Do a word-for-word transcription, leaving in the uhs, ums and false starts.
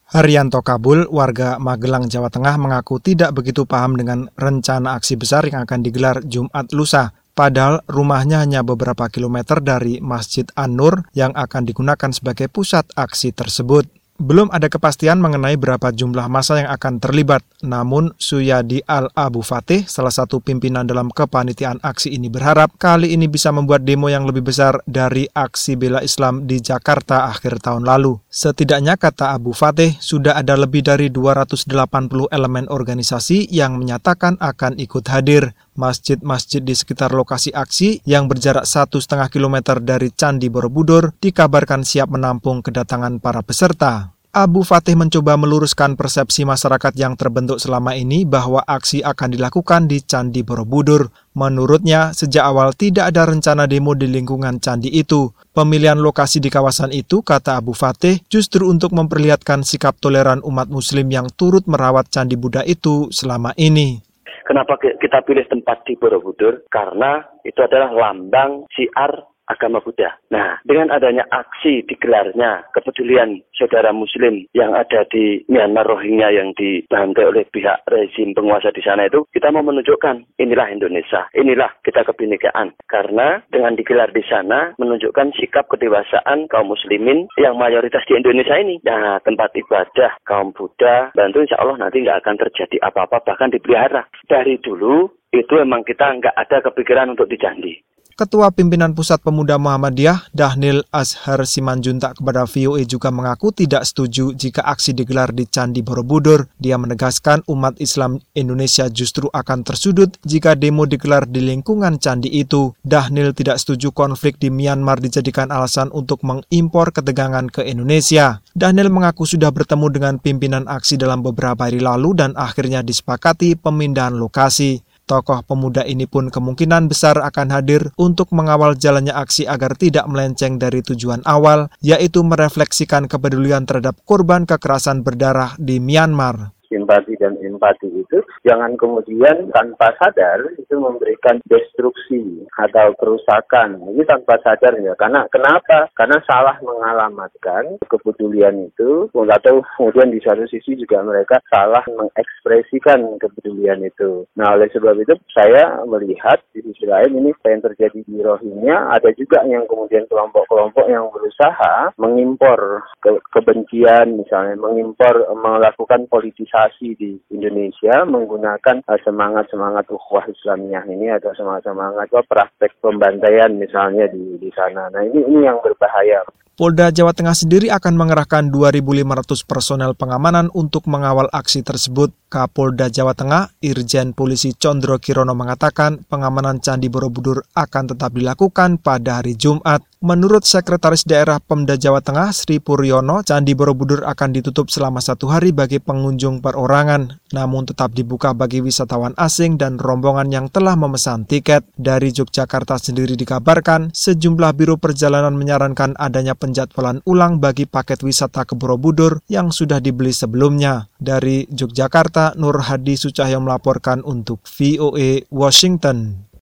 Haryanto Kabul, warga Magelang, Jawa Tengah, mengaku tidak begitu paham dengan rencana aksi besar yang akan digelar Jumat lusa. Padahal rumahnya hanya beberapa kilometer dari Masjid An-Nur yang akan digunakan sebagai pusat aksi tersebut. Belum ada kepastian mengenai berapa jumlah massa yang akan terlibat. Namun, Suyadi Al-Abu Fatih, salah satu pimpinan dalam kepanitiaan aksi ini, berharap kali ini bisa membuat demo yang lebih besar dari aksi bela Islam di Jakarta akhir tahun lalu. Setidaknya, kata Abu Fatih, sudah ada lebih dari dua ratus delapan puluh elemen organisasi yang menyatakan akan ikut hadir. Masjid-masjid di sekitar lokasi aksi yang berjarak satu setengah kilometer dari Candi Borobudur dikabarkan siap menampung kedatangan para peserta. Abu Fatih mencoba meluruskan persepsi masyarakat yang terbentuk selama ini bahwa aksi akan dilakukan di Candi Borobudur. Menurutnya, sejak awal tidak ada rencana demo di lingkungan candi itu. Pemilihan lokasi di kawasan itu, kata Abu Fatih, justru untuk memperlihatkan sikap toleran umat Muslim yang turut merawat Candi Buddha itu selama ini. Kenapa kita pilih tempat di Borobudur? Karena itu adalah lambang syiar agama Buddha. Nah, dengan adanya aksi digelarnya kepedulian saudara Muslim yang ada di Myanmar Rohingya yang dibantai oleh pihak rezim penguasa di sana itu, kita mau menunjukkan inilah Indonesia, inilah kita kebinekaan. Karena dengan digelar di sana menunjukkan sikap kedewasaan kaum Muslimin yang mayoritas di Indonesia ini. Nah, tempat ibadah kaum Buddha, bantu insya Allah nanti nggak akan terjadi apa-apa, bahkan dipelihara. Dari dulu itu memang kita nggak ada kepikiran untuk di candi. Ketua Pimpinan Pusat Pemuda Muhammadiyah, Dhanil Azhar Simanjuntak, kepada V O A juga mengaku tidak setuju jika aksi digelar di Candi Borobudur. Dia menegaskan umat Islam Indonesia justru akan tersudut jika demo digelar di lingkungan candi itu. Dhanil tidak setuju konflik di Myanmar dijadikan alasan untuk mengimpor ketegangan ke Indonesia. Dhanil mengaku sudah bertemu dengan pimpinan aksi dalam beberapa hari lalu dan akhirnya disepakati pemindahan lokasi. Tokoh pemuda ini pun kemungkinan besar akan hadir untuk mengawal jalannya aksi agar tidak melenceng dari tujuan awal, yaitu merefleksikan kepedulian terhadap korban kekerasan berdarah di Myanmar. Simpati dan empati itu jangan kemudian tanpa sadar itu memberikan destruksi atau kerusakan. Ini tanpa sadar ya. Karena kenapa? Karena salah mengalamatkan kepedulian itu, atau kemudian di satu sisi juga mereka salah mengekspresikan kepedulian itu. Nah, oleh sebab itu saya melihat di sisi lain ini apa yang terjadi di Rohingya, ada juga yang kemudian kelompok-kelompok yang berusaha mengimpor ke- kebencian, misalnya mengimpor, melakukan politisasi di Indonesia menggunakan uh, semangat-semangat ukhuwah Islamiyah ini atau semangat-semangat uh, praktek pembantaian misalnya di di sana. Nah, ini ini yang berbahaya. Polda Jawa Tengah sendiri akan mengerahkan dua ribu lima ratus personel pengamanan untuk mengawal aksi tersebut. Kapolda Jawa Tengah, Irjen Polisi Condro Kirono, mengatakan pengamanan Candi Borobudur akan tetap dilakukan pada hari Jumat. Menurut Sekretaris Daerah Pemda Jawa Tengah, Sri Puryono, Candi Borobudur akan ditutup selama satu hari bagi pengunjung perorangan, namun tetap dibuka bagi wisatawan asing dan rombongan yang telah memesan tiket. Dari Yogyakarta sendiri dikabarkan, sejumlah biro perjalanan menyarankan adanya penjadwalan ulang bagi paket wisata ke Borobudur yang sudah dibeli sebelumnya. Dari Yogyakarta, Nur Hadi Sucahyo melaporkan untuk V O A Washington.